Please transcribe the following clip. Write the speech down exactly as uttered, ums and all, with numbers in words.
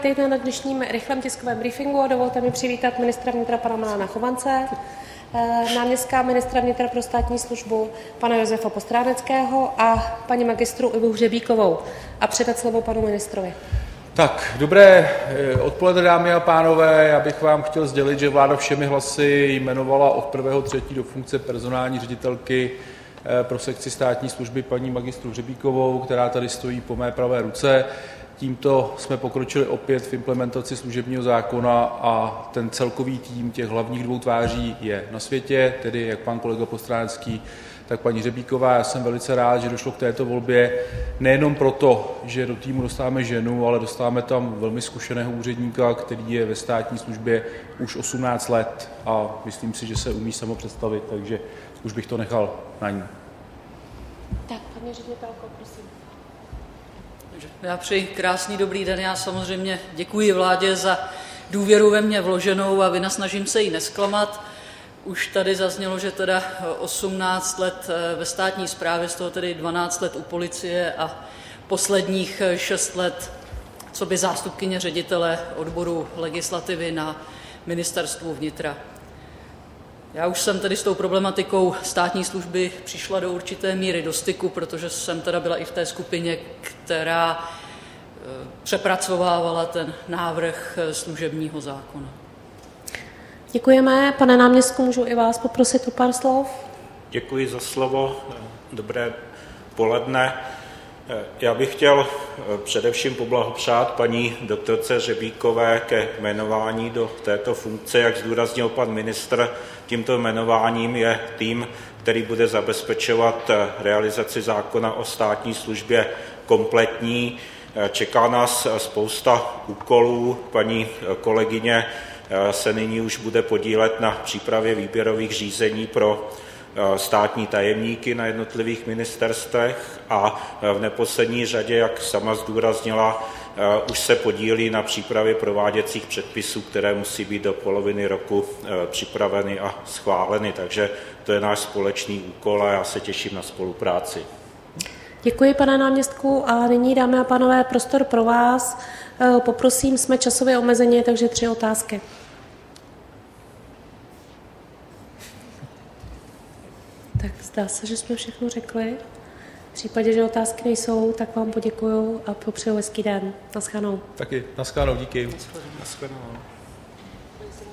Vítejte na dnešním rychlém tiskovém briefingu. Dovolte mi přivítat ministra vnitra pana Milana Chovance, náměstka ministra vnitra pro státní službu pana Josefa Postráneckého a paní magistru Ivu Hřebíkovou a předat slovo panu ministrovi. Tak, dobré odpoledne, dámy a pánové. Já bych vám chtěl sdělit, že vláda všemi hlasy jmenovala od prvního třetího do funkce personální ředitelky pro sekci státní služby paní magistru Hřebíkovou, která tady stojí po mé pravé ruce. Tímto jsme pokročili opět v implementaci služebního zákona a ten celkový tým těch hlavních dvou tváří je na světě, tedy jak pan kolega Postránecký, tak paní Hřebíková. Já jsem velice rád, že došlo k této volbě nejenom proto, že do týmu dostáváme ženu, ale dostáváme tam velmi zkušeného úředníka, který je ve státní službě už osmnáct let a myslím si, že se umí samo představit, takže už bych to nechal na ní. Tak, paní ředitelko, prosím. Já přeji krásný dobrý den. Já samozřejmě děkuji vládě za důvěru ve mě vloženou a vynasnažím se jí nesklamat. Už tady zaznělo, že teda osmnáct let ve státní správě, z toho tedy dvanáct let u policie a posledních šest let co by zástupkyně ředitele odboru legislativy na ministerstvu vnitra. Já už jsem tedy s tou problematikou státní služby přišla do určité míry do styku, protože jsem teda byla i v té skupině, která přepracovávala ten návrh služebního zákona. Děkujeme. Pane náměstku, můžu i vás poprosit o pár slov? Děkuji za slovo. Dobré poledne. Já bych chtěl především poblahopřát paní doktorce Hřebíkové ke jmenování do této funkce. Jak zdůraznil pan ministr, tímto jmenováním je tým, který bude zabezpečovat realizaci zákona o státní službě kompletní. Čeká nás spousta úkolů. Paní kolegyně se nyní už bude podílet na přípravě výběrových řízení pro státní tajemníky na jednotlivých ministerstvech a v neposlední řadě, jak sama zdůraznila, už se podílí na přípravě prováděcích předpisů, které musí být do poloviny roku připraveny a schváleny. Takže to je náš společný úkol a já se těším na spolupráci. Děkuji, pane náměstku, a nyní, dámy a pánové, prostor pro vás. Poprosím, jsme časově omezeni, takže tři otázky. Tak zdá se, že jsme všechno řekli. V případě, že otázky nejsou, tak vám poděkuju a popřeju hezký den. Naschledanou. Taky naschledanou, díky. Naschledanou.